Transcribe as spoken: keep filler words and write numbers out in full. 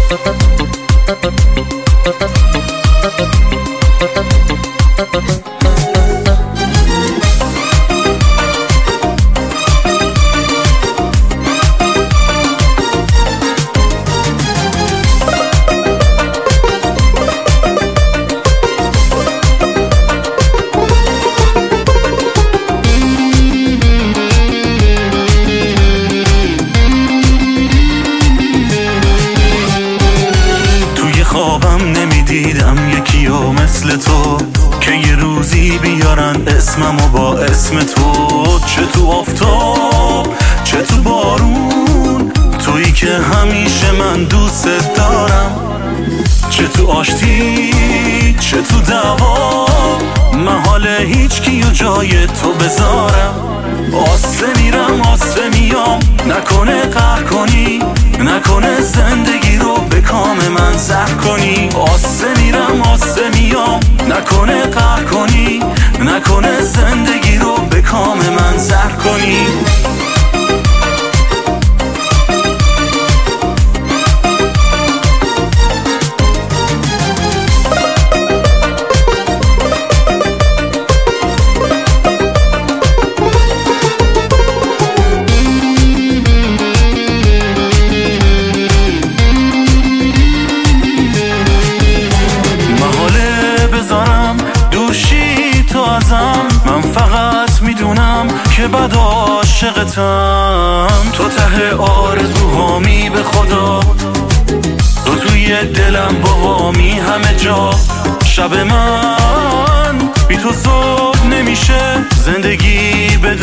خوابم نمیدیدم یکی و مثل تو که یه روزی بیارن اسممو با اسم تو. چه تو آفتاب چه تو بارون، تویی که همیشه من دوست دارم. چه تو آشتی چه تو دعوا، محال هیچ کیو جای تو بذارم. آسه میرم آسه میام، نکنه قهر کنی، نکنه زندگی رو به کام من زهر کنی. آسه میرم آسه میام، نکنه قهر کنی، نکنه زندگی رو به کام من زهر کنی. من فقط میدونم که بد عاشقتم، تو ته آرزوهامی به خدا، تو توی دلم باهامی همه جا. شب من بی تو صبح نمیشه، زندگی بدون